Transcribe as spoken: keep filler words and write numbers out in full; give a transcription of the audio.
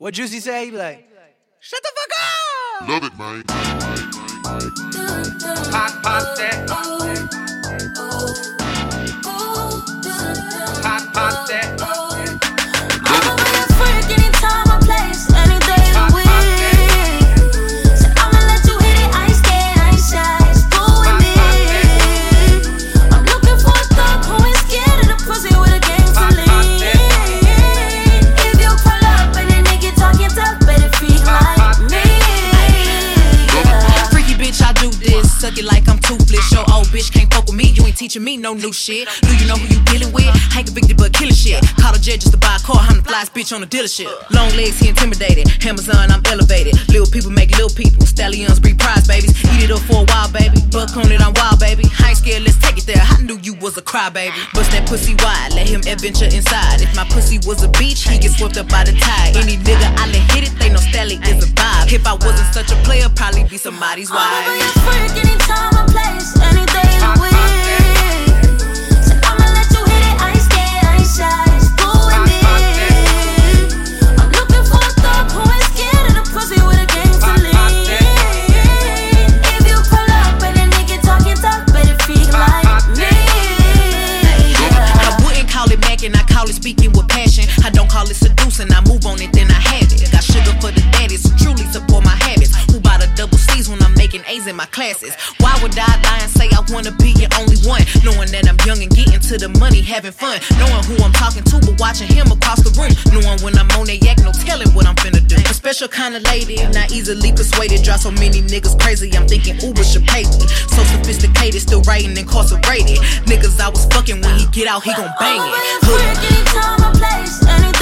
What Juicy say? He be like, shut the fuck up! Love it, man. Hot, hot, that. Hot, hot, that. I'ma be a freak anytime I place, any day of the week. So I'ma let you hit it, I ain't scared, I ain't shy, it's cool with me. I'm looking for a thug who ain't scared of the pussy with a game to lean. If you pull up and then they get talking tough, better freak like me. Freaky bitch, I do this, suck it like I'm toothless. Your old bitch can't fuck with me, you ain't teaching me no new shit. Do you know who you dealing with? I ain't convicted but killing shit. Call a jet just to buy a car, I'm the flyest bitch on the dealership. Long legs, he intimidated. Amazon, I'm elevated. Little people make little people. Stallions breed prize babies. Eat it up for a while, baby. Buck on it, I'm wild, baby. I ain't scared, let's take it there. I knew you was a crybaby. Bust that pussy wide, let him adventure inside. If my pussy was a beach, he get swept up by the tide. Any nigga I let hit it, they know Stally is a vibe. If I wasn't such a player, probably be somebody's wife. I'ma be a freak anytime I place, any day of the week. So I'ma let you hit it, I ain't scared, I ain't shy, it's cool with me. I'm looking for a thug who ain't scared of the pussy with a game to lean. If you pull up and then they get talking tough, better freak like me. I wouldn't call it macking, I call it speaking with passion. I don't call it seducing, I move on it, then I have it. Got sugar for the daddies who truly support my habits. Who buy the double C's when I'm making A's in my classes? Why would I lie and say I wanna be your only one? Knowing that I'm young and getting to the money, having fun. Knowing who I'm talking to, but watching him across the room. Knowing when I'm on that yak, no telling what I'm finna do. A special kind of lady, not easily persuaded. Drive so many niggas crazy, I'm thinking Uber should pay me. So sophisticated, still writing incarcerated. Niggas I was fucking, when he get out, he gon' bang it. I'ma be a freak anytime I place, any